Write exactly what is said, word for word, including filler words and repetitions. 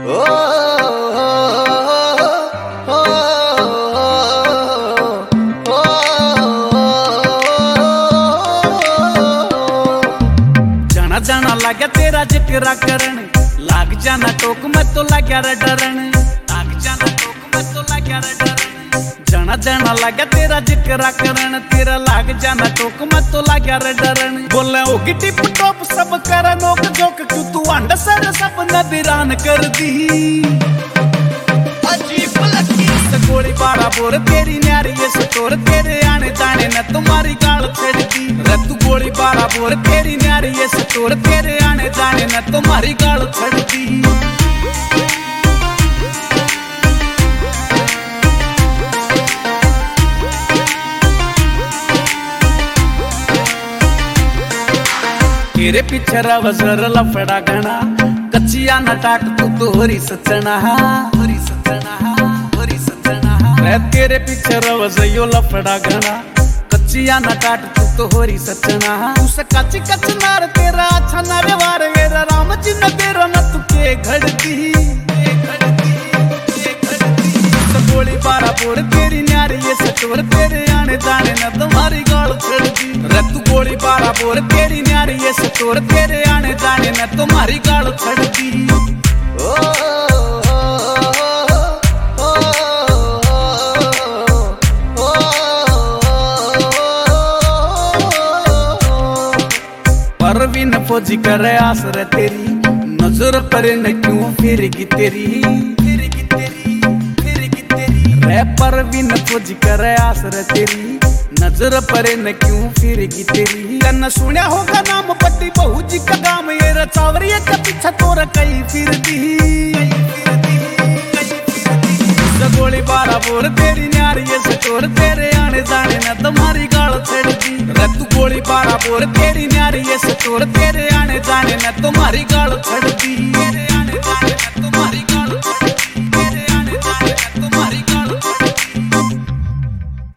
जाना जाना लाग्या तेरा जिक्रा करन, लाग जाना टोक में तो लाग्या रे डरन, लाग जाना टोक में तो लाग्या रे डरन। जाना जाना लाग्या तेरा जिक्रा करन, तेरा लाग जाना टोक में तो लाग्या रे डरन। बोले ओ गिटी टॉप सब कर नोक जोक, क्यों तू अंड सर सपना वीरान कर दी। अजीब लगी गोली बारा बोर तेरी न्यारी ये सटोर, तेरे आने जाने न तुम्हारी गाल छेड़ दी। रे तू गोली बारा बोर तेरी न्यारी ये सटोर, तेरे आने जाने न तुम्हारी गाल छेड़ दी। तेरे पीछे रवजर लफड़ा घना, कच्चिया न टाट तू तो होरी सचना, होरी सचना, होरी सचना। रे तेरे पीछे रवजयो लफड़ा घना, कच्चिया न टाट तू तो होरी सचना। तू से कच्ची कच्च नार तेरा अच्छा ना व्यवहार, वेरा राम जी न तेरा न तू के घड़ती, के घड़ती, के घड़ती। गोली बारा बोर तेरी न्यारी ये सटोर, तेरे आने जाने न तुम्हारी गाल छेड़ दी। रे तू गोली बारा बोर तेरी न्यारी ये सटोर, तेरे आने जाने न तुम्हारी गाल छेड़ दी। परवीन फौजी करे आस रे तेरी, नजर पर न क्यों फिरेगी तेरी, फिरेगी तेरी, फिरेगी तेरी। रे परवीन फौजी करे आस रे तेरी, नजर पर न क्यों फिरेगी तेरी। कन्न सुनिया होगा नाम पट्टी बहू जी का गाम, ये रचावरी का पीछा तोरा कई फिर दी। गोली बारा बोर तेरी न्यारी ये सटोर, तेरे आने जाने न तुम्हारी गाल छेड़ दी। रे तू गोली बारा बोर तेरी न्यारी ये सटोर, तेरे आने जाने न तुम्हारी गाल छेड़ दी।